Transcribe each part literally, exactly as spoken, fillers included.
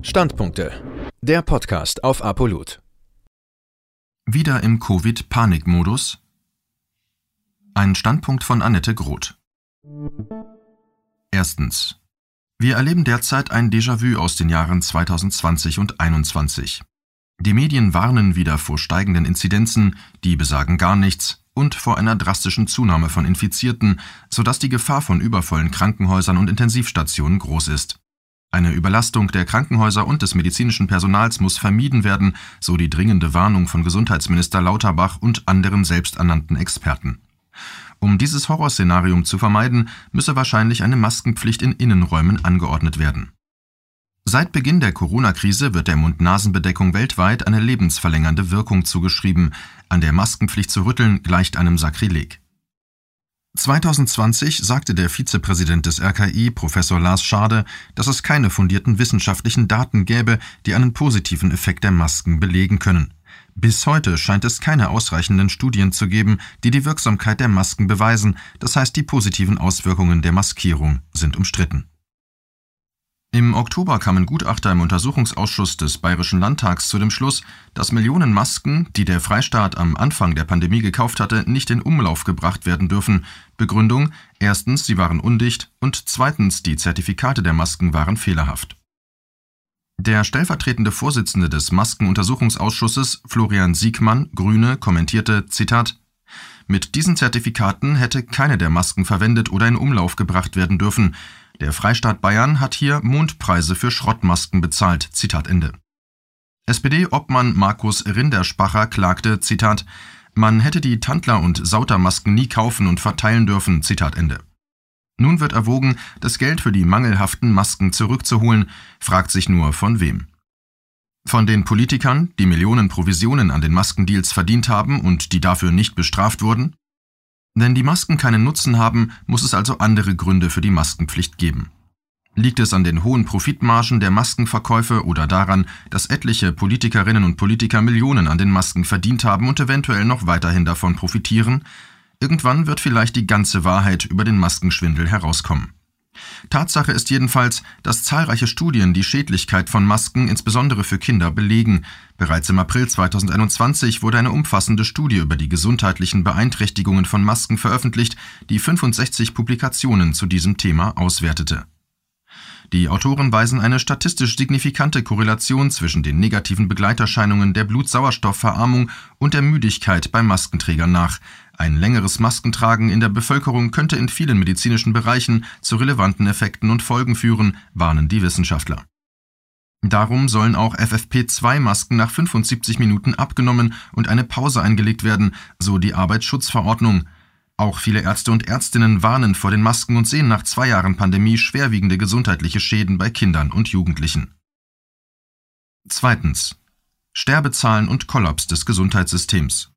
Standpunkte. Der Podcast auf Apolut. Wieder im Covid-Panikmodus? Ein Standpunkt von Annette Groth. Erstens. Wir erleben derzeit ein Déjà-vu aus den Jahren zweitausendzwanzig und einundzwanzig. Die Medien warnen wieder vor steigenden Inzidenzen, die besagen gar nichts, und vor einer drastischen Zunahme von Infizierten, sodass die Gefahr von übervollen Krankenhäusern und Intensivstationen groß ist. Eine Überlastung der Krankenhäuser und des medizinischen Personals muss vermieden werden, so die dringende Warnung von Gesundheitsminister Lauterbach und anderen selbsternannten Experten. Um dieses Horrorszenario zu vermeiden, müsse wahrscheinlich eine Maskenpflicht in Innenräumen angeordnet werden. Seit Beginn der Corona-Krise wird der Mund-Nasen-Bedeckung weltweit eine lebensverlängernde Wirkung zugeschrieben. An der Maskenpflicht zu rütteln gleicht einem Sakrileg. zweitausendzwanzig sagte der Vizepräsident des R K I, Professor Lars Schade, dass es keine fundierten wissenschaftlichen Daten gäbe, die einen positiven Effekt der Masken belegen können. Bis heute scheint es keine ausreichenden Studien zu geben, die die Wirksamkeit der Masken beweisen, das heißt, die positiven Auswirkungen der Maskierung sind umstritten. Im Oktober kamen Gutachter im Untersuchungsausschuss des Bayerischen Landtags zu dem Schluss, dass Millionen Masken, die der Freistaat am Anfang der Pandemie gekauft hatte, nicht in Umlauf gebracht werden dürfen. Begründung: erstens, sie waren undicht und zweitens, die Zertifikate der Masken waren fehlerhaft. Der stellvertretende Vorsitzende des Maskenuntersuchungsausschusses, Florian Siegmann, Grüne, kommentierte, Zitat: Mit diesen Zertifikaten hätte keine der Masken verwendet oder in Umlauf gebracht werden dürfen. Der Freistaat Bayern hat hier Mondpreise für Schrottmasken bezahlt. Zitat Ende. S P D-Obmann Markus Rinderspacher klagte, Zitat: Man hätte die Tandler- und Sautermasken nie kaufen und verteilen dürfen. Zitat Ende. Nun wird erwogen, das Geld für die mangelhaften Masken zurückzuholen, fragt sich nur von wem. Von den Politikern, die Millionen Provisionen an den Maskendeals verdient haben und die dafür nicht bestraft wurden? Wenn die Masken keinen Nutzen haben, muss es also andere Gründe für die Maskenpflicht geben. Liegt es an den hohen Profitmargen der Maskenverkäufe oder daran, dass etliche Politikerinnen und Politiker Millionen an den Masken verdient haben und eventuell noch weiterhin davon profitieren? Irgendwann wird vielleicht die ganze Wahrheit über den Maskenschwindel herauskommen. Tatsache ist jedenfalls, dass zahlreiche Studien die Schädlichkeit von Masken insbesondere für Kinder belegen. Bereits im April zweitausendeinundzwanzig wurde eine umfassende Studie über die gesundheitlichen Beeinträchtigungen von Masken veröffentlicht, die fünfundsechzig Publikationen zu diesem Thema auswertete. Die Autoren weisen eine statistisch signifikante Korrelation zwischen den negativen Begleiterscheinungen der Blutsauerstoffverarmung und der Müdigkeit bei Maskenträgern nach. Ein längeres Maskentragen in der Bevölkerung könnte in vielen medizinischen Bereichen zu relevanten Effekten und Folgen führen, warnen die Wissenschaftler. Darum sollen auch F F P zwei Masken nach fünfundsiebzig Minuten abgenommen und eine Pause eingelegt werden, so die Arbeitsschutzverordnung. Auch viele Ärzte und Ärztinnen warnen vor den Masken und sehen nach zwei Jahren Pandemie schwerwiegende gesundheitliche Schäden bei Kindern und Jugendlichen. Zweitens. Sterbezahlen und Kollaps des Gesundheitssystems.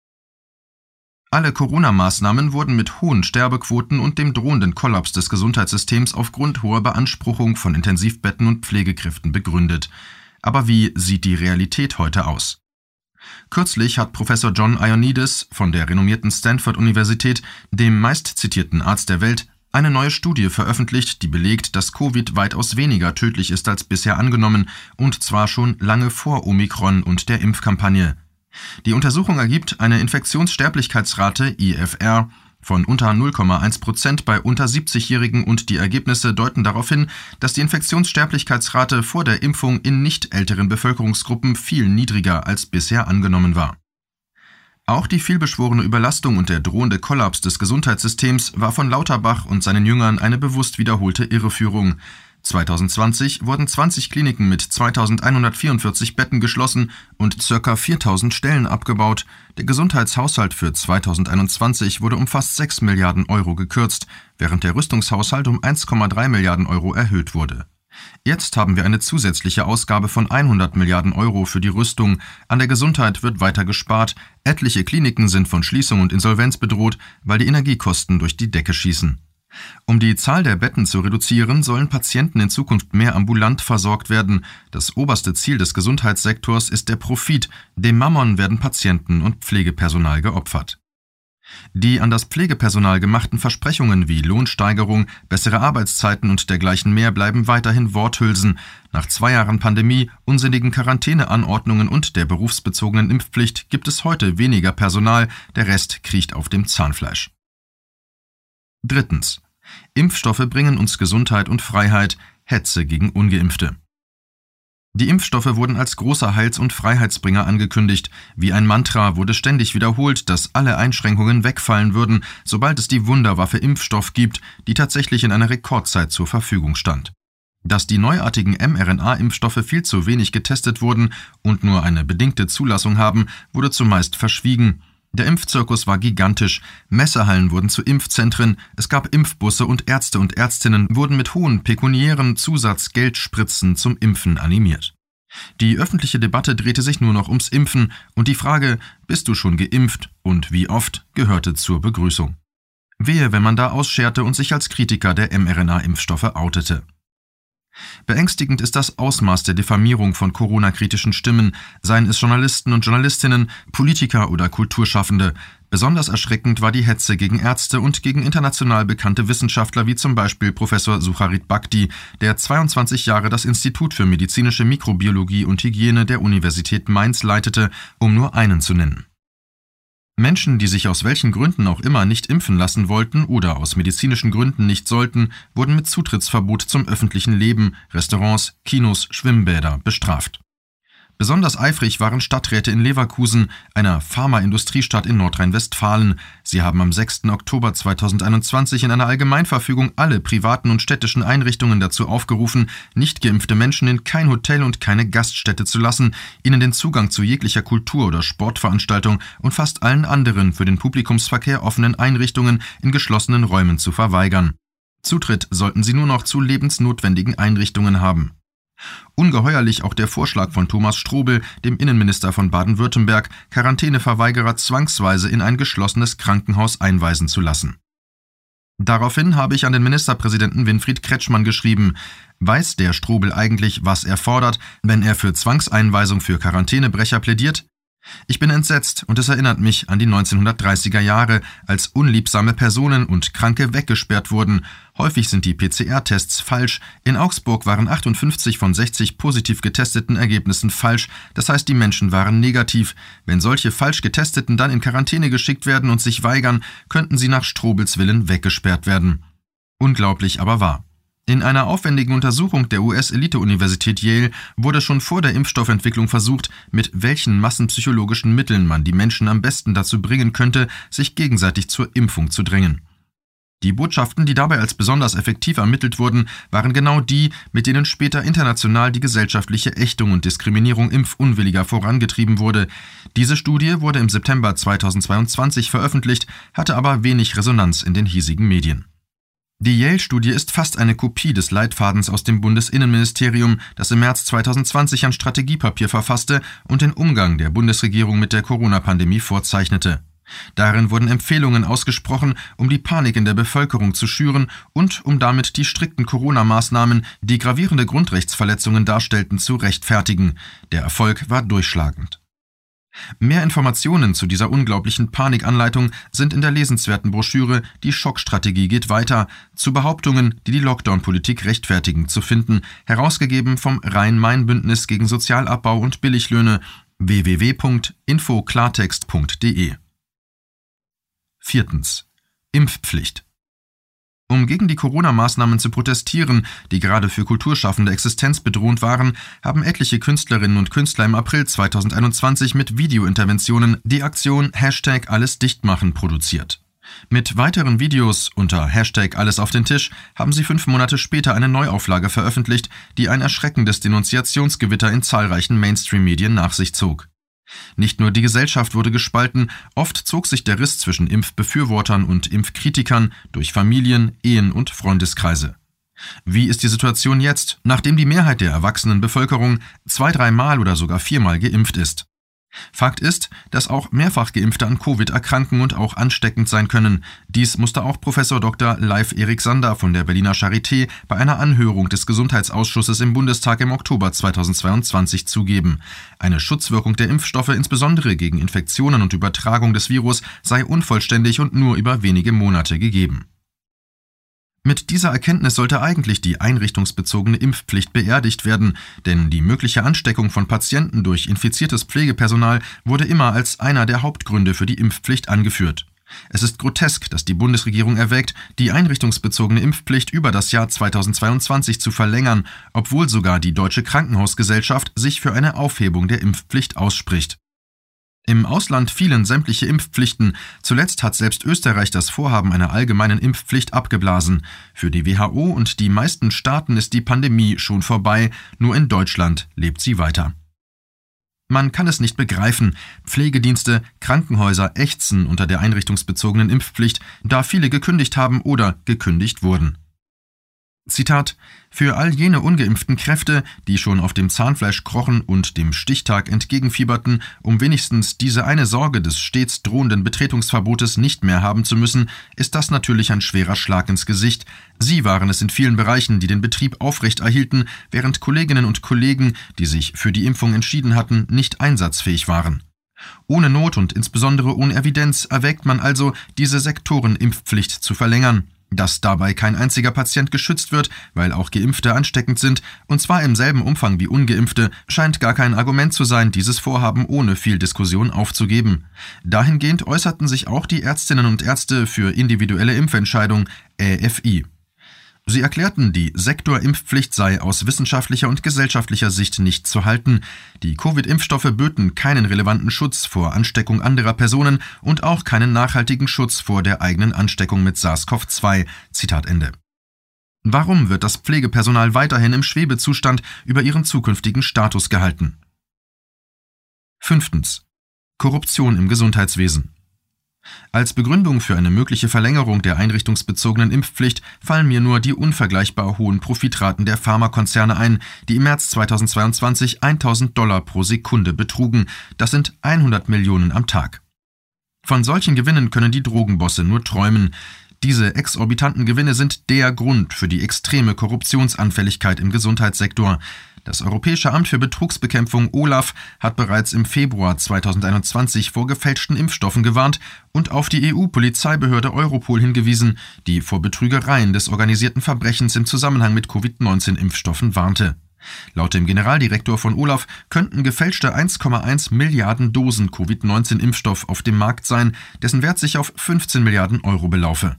Alle Corona-Maßnahmen wurden mit hohen Sterbequoten und dem drohenden Kollaps des Gesundheitssystems aufgrund hoher Beanspruchung von Intensivbetten und Pflegekräften begründet. Aber wie sieht die Realität heute aus? Kürzlich hat Professor John Ioannidis von der renommierten Stanford-Universität, dem meistzitierten Arzt der Welt, eine neue Studie veröffentlicht, die belegt, dass Covid weitaus weniger tödlich ist als bisher angenommen, und zwar schon lange vor Omikron und der Impfkampagne. Die Untersuchung ergibt eine Infektionssterblichkeitsrate I F R von unter null Komma eins Prozent bei unter siebzigjährigen und die Ergebnisse deuten darauf hin, dass die Infektionssterblichkeitsrate vor der Impfung in nicht älteren Bevölkerungsgruppen viel niedriger als bisher angenommen war. Auch die vielbeschworene Überlastung und der drohende Kollaps des Gesundheitssystems war von Lauterbach und seinen Jüngern eine bewusst wiederholte Irreführung. zweitausendzwanzig wurden zwanzig Kliniken mit zweitausendeinhundertvierundvierzig Betten geschlossen und ca. viertausend Stellen abgebaut. Der Gesundheitshaushalt für zweitausendeinundzwanzig wurde um fast sechs Milliarden Euro gekürzt, während der Rüstungshaushalt um eins Komma drei Milliarden Euro erhöht wurde. Jetzt haben wir eine zusätzliche Ausgabe von hundert Milliarden Euro für die Rüstung. An der Gesundheit wird weiter gespart. Etliche Kliniken sind von Schließung und Insolvenz bedroht, weil die Energiekosten durch die Decke schießen. Um die Zahl der Betten zu reduzieren, sollen Patienten in Zukunft mehr ambulant versorgt werden. Das oberste Ziel des Gesundheitssektors ist der Profit. Dem Mammon werden Patienten und Pflegepersonal geopfert. Die an das Pflegepersonal gemachten Versprechungen wie Lohnsteigerung, bessere Arbeitszeiten und dergleichen mehr bleiben weiterhin Worthülsen. Nach zwei Jahren Pandemie, unsinnigen Quarantäneanordnungen und der berufsbezogenen Impfpflicht gibt es heute weniger Personal, der Rest kriecht auf dem Zahnfleisch. Drittens. Impfstoffe bringen uns Gesundheit und Freiheit, Hetze gegen Ungeimpfte. Die Impfstoffe wurden als großer Heils- und Freiheitsbringer angekündigt. Wie ein Mantra wurde ständig wiederholt, dass alle Einschränkungen wegfallen würden, sobald es die Wunderwaffe Impfstoff gibt, die tatsächlich in einer Rekordzeit zur Verfügung stand. Dass die neuartigen mRNA-Impfstoffe viel zu wenig getestet wurden und nur eine bedingte Zulassung haben, wurde zumeist verschwiegen. Der Impfzirkus war gigantisch, Messehallen wurden zu Impfzentren, es gab Impfbusse und Ärzte und Ärztinnen wurden mit hohen pekuniären Zusatzgeldspritzen zum Impfen animiert. Die öffentliche Debatte drehte sich nur noch ums Impfen und die Frage, bist du schon geimpft und wie oft, gehörte zur Begrüßung. Wehe, wenn man da ausscherte und sich als Kritiker der mRNA-Impfstoffe outete. Beängstigend ist das Ausmaß der Diffamierung von Corona-kritischen Stimmen, seien es Journalisten und Journalistinnen, Politiker oder Kulturschaffende. Besonders erschreckend war die Hetze gegen Ärzte und gegen international bekannte Wissenschaftler wie zum Beispiel Professor Sucharit Bhakdi, der zweiundzwanzig Jahre das Institut für medizinische Mikrobiologie und Hygiene der Universität Mainz leitete, um nur einen zu nennen. Menschen, die sich aus welchen Gründen auch immer nicht impfen lassen wollten oder aus medizinischen Gründen nicht sollten, wurden mit Zutrittsverbot zum öffentlichen Leben, Restaurants, Kinos, Schwimmbäder bestraft. Besonders eifrig waren Stadträte in Leverkusen, einer Pharmaindustriestadt in Nordrhein-Westfalen. Sie haben am sechsten Oktober zweitausendeinundzwanzig in einer Allgemeinverfügung alle privaten und städtischen Einrichtungen dazu aufgerufen, nicht geimpfte Menschen in kein Hotel und keine Gaststätte zu lassen, ihnen den Zugang zu jeglicher Kultur- oder Sportveranstaltung und fast allen anderen für den Publikumsverkehr offenen Einrichtungen in geschlossenen Räumen zu verweigern. Zutritt sollten sie nur noch zu lebensnotwendigen Einrichtungen haben. Ungeheuerlich auch der Vorschlag von Thomas Strobel, dem Innenminister von Baden-Württemberg, Quarantäneverweigerer zwangsweise in ein geschlossenes Krankenhaus einweisen zu lassen. Daraufhin habe ich an den Ministerpräsidenten Winfried Kretschmann geschrieben, weiß der Strobel eigentlich, was er fordert, wenn er für Zwangseinweisung für Quarantänebrecher plädiert? Ich bin entsetzt und es erinnert mich an die neunzehnhundertdreißiger Jahre, als unliebsame Personen und Kranke weggesperrt wurden. Häufig sind die P C R-Tests falsch. In Augsburg waren achtundfünfzig von sechzig positiv getesteten Ergebnissen falsch. Das heißt, die Menschen waren negativ. Wenn solche falsch Getesteten dann in Quarantäne geschickt werden und sich weigern, könnten sie nach Strobels Willen weggesperrt werden. Unglaublich, aber wahr. In einer aufwendigen Untersuchung der U S-Elite-Universität Yale wurde schon vor der Impfstoffentwicklung versucht, mit welchen massenpsychologischen Mitteln man die Menschen am besten dazu bringen könnte, sich gegenseitig zur Impfung zu drängen. Die Botschaften, die dabei als besonders effektiv ermittelt wurden, waren genau die, mit denen später international die gesellschaftliche Ächtung und Diskriminierung Impfunwilliger vorangetrieben wurde. Diese Studie wurde im September zweitausendzweiundzwanzig veröffentlicht, hatte aber wenig Resonanz in den hiesigen Medien. Die Yale-Studie ist fast eine Kopie des Leitfadens aus dem Bundesinnenministerium, das im März zweitausendzwanzig ein Strategiepapier verfasste und den Umgang der Bundesregierung mit der Corona-Pandemie vorzeichnete. Darin wurden Empfehlungen ausgesprochen, um die Panik in der Bevölkerung zu schüren und um damit die strikten Corona-Maßnahmen, die gravierende Grundrechtsverletzungen darstellten, zu rechtfertigen. Der Erfolg war durchschlagend. Mehr Informationen zu dieser unglaublichen Panikanleitung sind in der lesenswerten Broschüre »Die Schockstrategie geht weiter« zu Behauptungen, die die Lockdown-Politik rechtfertigen, zu finden, herausgegeben vom Rhein-Main-Bündnis gegen Sozialabbau und Billiglöhne w w w punkt info klartext punkt d e. Viertens. Impfpflicht. Um gegen die Corona-Maßnahmen zu protestieren, die gerade für Kulturschaffende existenzbedrohend waren, haben etliche Künstlerinnen und Künstler im April zweitausendeinundzwanzig mit Videointerventionen die Aktion Hashtag Alles dichtmachen produziert. Mit weiteren Videos unter Hashtag Alles auf den Tisch haben sie fünf Monate später eine Neuauflage veröffentlicht, die ein erschreckendes Denunziationsgewitter in zahlreichen Mainstream-Medien nach sich zog. Nicht nur die Gesellschaft wurde gespalten, oft zog sich der Riss zwischen Impfbefürwortern und Impfkritikern durch Familien, Ehen und Freundeskreise. Wie ist die Situation jetzt, nachdem die Mehrheit der erwachsenen Bevölkerung zwei, dreimal oder sogar viermal geimpft ist? Fakt ist, dass auch mehrfach Geimpfte an Covid erkranken und auch ansteckend sein können. Dies musste auch Professor Doktor Leif Erik Sander von der Berliner Charité bei einer Anhörung des Gesundheitsausschusses im Bundestag im Oktober zweitausendzweiundzwanzig zugeben. Eine Schutzwirkung der Impfstoffe, insbesondere gegen Infektionen und Übertragung des Virus, sei unvollständig und nur über wenige Monate gegeben. Mit dieser Erkenntnis sollte eigentlich die einrichtungsbezogene Impfpflicht beerdigt werden, denn die mögliche Ansteckung von Patienten durch infiziertes Pflegepersonal wurde immer als einer der Hauptgründe für die Impfpflicht angeführt. Es ist grotesk, dass die Bundesregierung erwägt, die einrichtungsbezogene Impfpflicht über das Jahr zweitausendzweiundzwanzig zu verlängern, obwohl sogar die Deutsche Krankenhausgesellschaft sich für eine Aufhebung der Impfpflicht ausspricht. Im Ausland fielen sämtliche Impfpflichten. Zuletzt hat selbst Österreich das Vorhaben einer allgemeinen Impfpflicht abgeblasen. Für die W H O und die meisten Staaten ist die Pandemie schon vorbei, nur in Deutschland lebt sie weiter. Man kann es nicht begreifen. Pflegedienste, Krankenhäuser ächzen unter der einrichtungsbezogenen Impfpflicht, da viele gekündigt haben oder gekündigt wurden. Zitat: Für all jene ungeimpften Kräfte, die schon auf dem Zahnfleisch krochen und dem Stichtag entgegenfieberten, um wenigstens diese eine Sorge des stets drohenden Betretungsverbotes nicht mehr haben zu müssen, ist das natürlich ein schwerer Schlag ins Gesicht. Sie waren es in vielen Bereichen, die den Betrieb aufrechterhielten, während Kolleginnen und Kollegen, die sich für die Impfung entschieden hatten, nicht einsatzfähig waren. Ohne Not und insbesondere ohne Evidenz erwägt man also, diese Sektorenimpfpflicht zu verlängern. Dass dabei kein einziger Patient geschützt wird, weil auch Geimpfte ansteckend sind, und zwar im selben Umfang wie Ungeimpfte, scheint gar kein Argument zu sein, dieses Vorhaben ohne viel Diskussion aufzugeben. Dahingehend äußerten sich auch die Ärztinnen und Ärzte für individuelle Impfentscheidung, Ä F I. Sie erklärten, die Sektorimpfpflicht sei aus wissenschaftlicher und gesellschaftlicher Sicht nicht zu halten. Die Covid-Impfstoffe böten keinen relevanten Schutz vor Ansteckung anderer Personen und auch keinen nachhaltigen Schutz vor der eigenen Ansteckung mit SARS-C o V zwei. Zitat Ende. Warum wird das Pflegepersonal weiterhin im Schwebezustand über ihren zukünftigen Status gehalten? Fünftens. Korruption im Gesundheitswesen. Als Begründung für eine mögliche Verlängerung der einrichtungsbezogenen Impfpflicht fallen mir nur die unvergleichbar hohen Profitraten der Pharmakonzerne ein, die im März zweitausendzweiundzwanzig tausend Dollar pro Sekunde betrugen. Das sind hundert Millionen am Tag. Von solchen Gewinnen können die Drogenbosse nur träumen. Diese exorbitanten Gewinne sind der Grund für die extreme Korruptionsanfälligkeit im Gesundheitssektor. Das Europäische Amt für Betrugsbekämpfung OLAF hat bereits im Februar zweitausendeinundzwanzig vor gefälschten Impfstoffen gewarnt und auf die E U-Polizeibehörde Europol hingewiesen, die vor Betrügereien des organisierten Verbrechens im Zusammenhang mit Covid neunzehn Impfstoffen warnte. Laut dem Generaldirektor von OLAF könnten gefälschte eins Komma eins Milliarden Dosen Covid neunzehn Impfstoff auf dem Markt sein, dessen Wert sich auf fünfzehn Milliarden Euro belaufe.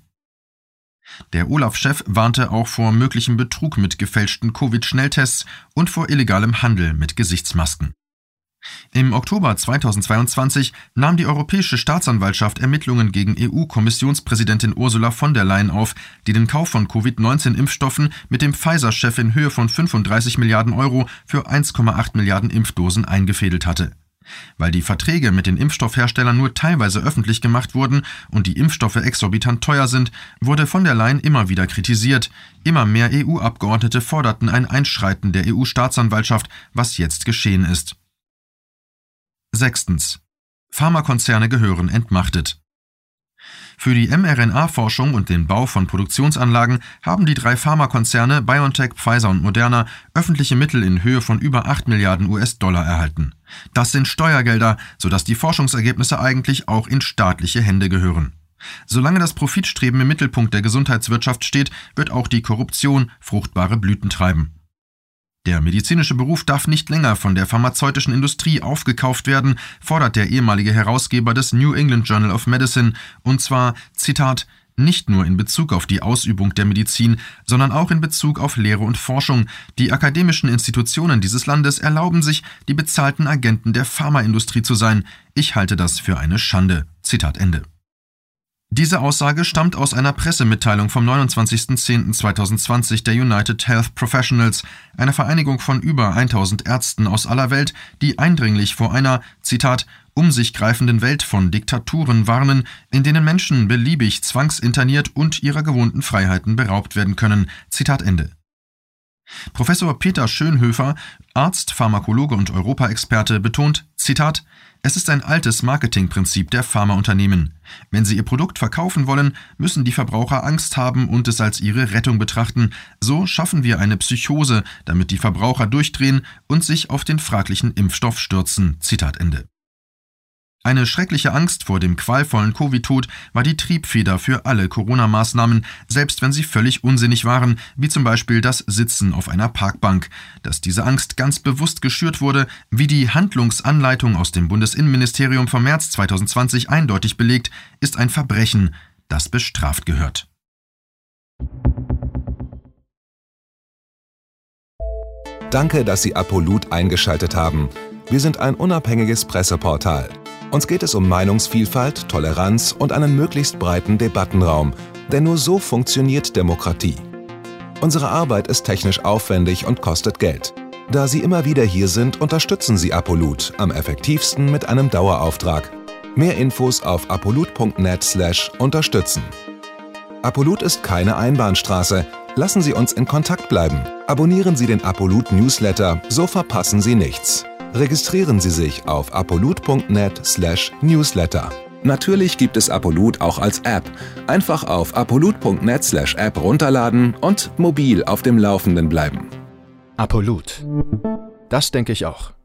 Der OLAF-Chef warnte auch vor möglichem Betrug mit gefälschten Covid-Schnelltests und vor illegalem Handel mit Gesichtsmasken. Im Oktober zweitausendzweiundzwanzig nahm die Europäische Staatsanwaltschaft Ermittlungen gegen E U-Kommissionspräsidentin Ursula von der Leyen auf, die den Kauf von Covid neunzehn Impfstoffen mit dem Pfizer-Chef in Höhe von fünfunddreißig Milliarden Euro für eins Komma acht Milliarden Impfdosen eingefädelt hatte. Weil die Verträge mit den Impfstoffherstellern nur teilweise öffentlich gemacht wurden und die Impfstoffe exorbitant teuer sind, wurde von der Leyen immer wieder kritisiert. Immer mehr E U-Abgeordnete forderten ein Einschreiten der E U-Staatsanwaltschaft, was jetzt geschehen ist. Sechstens. Pharmakonzerne gehören entmachtet. Für die mRNA-Forschung und den Bau von Produktionsanlagen haben die drei Pharmakonzerne BioNTech, Pfizer und Moderna öffentliche Mittel in Höhe von über acht Milliarden U S-Dollar erhalten. Das sind Steuergelder, sodass die Forschungsergebnisse eigentlich auch in staatliche Hände gehören. Solange das Profitstreben im Mittelpunkt der Gesundheitswirtschaft steht, wird auch die Korruption fruchtbare Blüten treiben. Der medizinische Beruf darf nicht länger von der pharmazeutischen Industrie aufgekauft werden, fordert der ehemalige Herausgeber des New England Journal of Medicine, und zwar, Zitat, nicht nur in Bezug auf die Ausübung der Medizin, sondern auch in Bezug auf Lehre und Forschung. Die akademischen Institutionen dieses Landes erlauben sich, die bezahlten Agenten der Pharmaindustrie zu sein. Ich halte das für eine Schande. Zitat Ende. Diese Aussage stammt aus einer Pressemitteilung vom neunundzwanzigsten zehnten zweitausendzwanzig der United Health Professionals, einer Vereinigung von über tausend Ärzten aus aller Welt, die eindringlich vor einer, Zitat, um sich greifenden Welt von Diktaturen warnen, in denen Menschen beliebig zwangsinterniert und ihrer gewohnten Freiheiten beraubt werden können. Zitat Ende. Professor Peter Schönhöfer, Arzt, Pharmakologe und Europaexperte, betont, Zitat, Es ist ein altes Marketingprinzip der Pharmaunternehmen. Wenn sie ihr Produkt verkaufen wollen, müssen die Verbraucher Angst haben und es als ihre Rettung betrachten. So schaffen wir eine Psychose, damit die Verbraucher durchdrehen und sich auf den fraglichen Impfstoff stürzen. Zitat Ende. Eine schreckliche Angst vor dem qualvollen Covid-Tod war die Triebfeder für alle Corona-Maßnahmen, selbst wenn sie völlig unsinnig waren, wie zum Beispiel das Sitzen auf einer Parkbank. Dass diese Angst ganz bewusst geschürt wurde, wie die Handlungsanleitung aus dem Bundesinnenministerium vom März zweitausendzwanzig eindeutig belegt, ist ein Verbrechen, das bestraft gehört. Danke, dass Sie Apolut eingeschaltet haben. Wir sind ein unabhängiges Presseportal. Uns geht es um Meinungsvielfalt, Toleranz und einen möglichst breiten Debattenraum, denn nur so funktioniert Demokratie. Unsere Arbeit ist technisch aufwendig und kostet Geld. Da Sie immer wieder hier sind, unterstützen Sie Apolut am effektivsten mit einem Dauerauftrag. Mehr Infos auf apolut punkt net slash unterstützen. Apolut ist keine Einbahnstraße. Lassen Sie uns in Kontakt bleiben. Abonnieren Sie den Apolut Newsletter, so verpassen Sie nichts. Registrieren Sie sich auf apolut punkt net slash newsletter. Natürlich gibt es Apolut auch als App. Einfach auf apolut punkt net slash app runterladen und mobil auf dem Laufenden bleiben. Apolut. Das denke ich auch.